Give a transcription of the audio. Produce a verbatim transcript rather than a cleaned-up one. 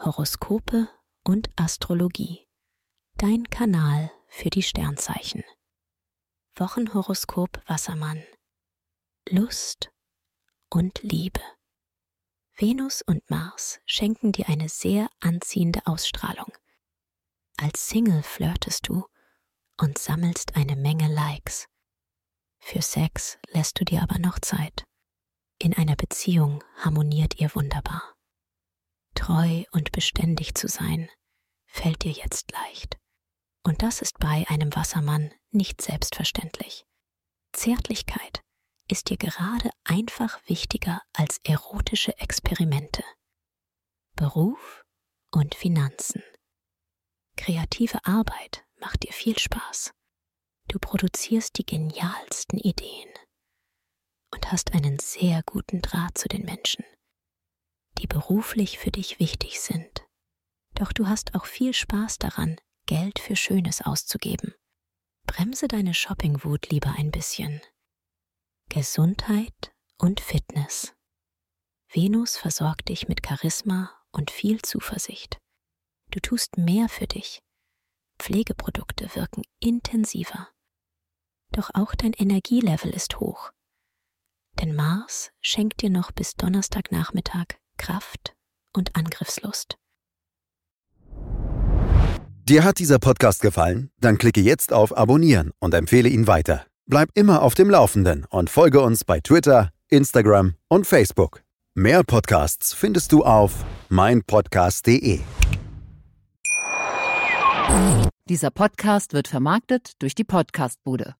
Horoskope und Astrologie. Dein Kanal für die Sternzeichen. Wochenhoroskop Wassermann. Lust und Liebe. Venus und Mars schenken dir eine sehr anziehende Ausstrahlung. Als Single flirtest du und sammelst eine Menge Likes. Für Sex lässt du dir aber noch Zeit. In einer Beziehung harmoniert ihr wunderbar. Treu und beständig zu sein, fällt dir jetzt leicht. Und das ist bei einem Wassermann nicht selbstverständlich. Zärtlichkeit ist dir gerade einfach wichtiger als erotische Experimente. Beruf und Finanzen. Kreative Arbeit macht dir viel Spaß. Du produzierst die genialsten Ideen und hast einen sehr guten Draht zu den Menschen, die beruflich für dich wichtig sind. Doch du hast auch viel Spaß daran, Geld für Schönes auszugeben. Bremse deine Shoppingwut lieber ein bisschen. Gesundheit und Fitness. Venus versorgt dich mit Charisma und viel Zuversicht. Du tust mehr für dich. Pflegeprodukte wirken intensiver. Doch auch dein Energielevel ist hoch. Denn Mars schenkt dir noch bis Donnerstagnachmittag Kraft und Angriffslust. Dir hat dieser Podcast gefallen? Dann klicke jetzt auf Abonnieren und empfehle ihn weiter. Bleib immer auf dem Laufenden und folge uns bei Twitter, Instagram und Facebook. Mehr Podcasts findest du auf mein podcast punkt de. Dieser Podcast wird vermarktet durch die Podcast-Bude.